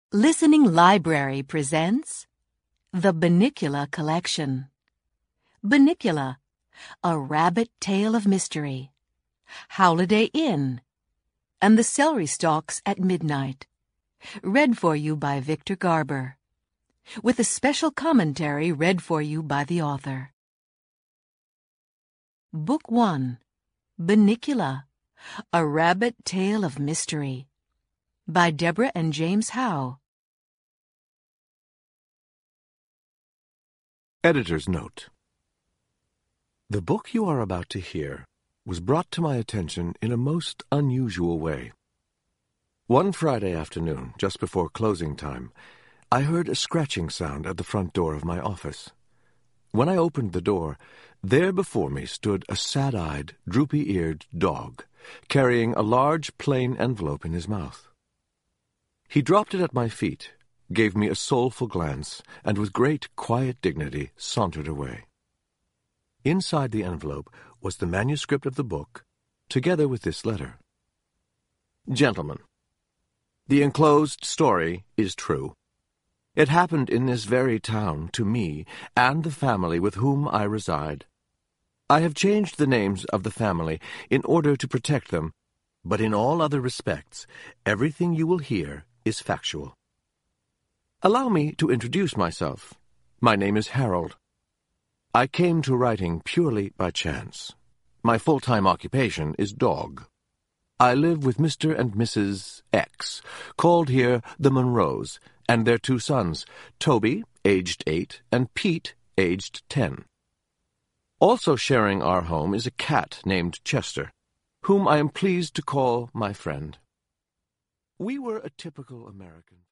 Listening Library presents The Bunnicula Collection. Bunnicula, A Rabbit Tale of Mystery, Holiday Inn, and The Celery Stalks at Midnight. Read for you by Victor Garber, with a special commentary read for you by the author. Book 1, Bunnicula, A Rabbit Tale of Mystery, by Deborah and James Howe. Editor's Note: The book you are about to hear was brought to my attention in a most unusual way. One Friday afternoon, just before closing time, I heard a scratching sound at the front door of my office. When I opened the door, there before me stood a sad-eyed, droopy-eared dog, carrying a large plain envelope in his mouth. He dropped it at my feet, gave me a soulful glance, and with great quiet dignity sauntered away. Inside the envelope was the manuscript of the book, together with this letter. Gentlemen, the enclosed story is true. It happened in this very town to me and the family with whom I reside. I have changed the names of the family in order to protect them, but in all other respects, everything you will hear is factual. Allow me to introduce myself. My name is Harold. I came to writing purely by chance. My full-time occupation is dog. I live with Mr. and Mrs. X, called here the Monroes, and their two sons, Toby, aged 8, and Pete, aged 10. Also sharing our home is a cat named Chester, whom I am pleased to call my friend. We were a typical American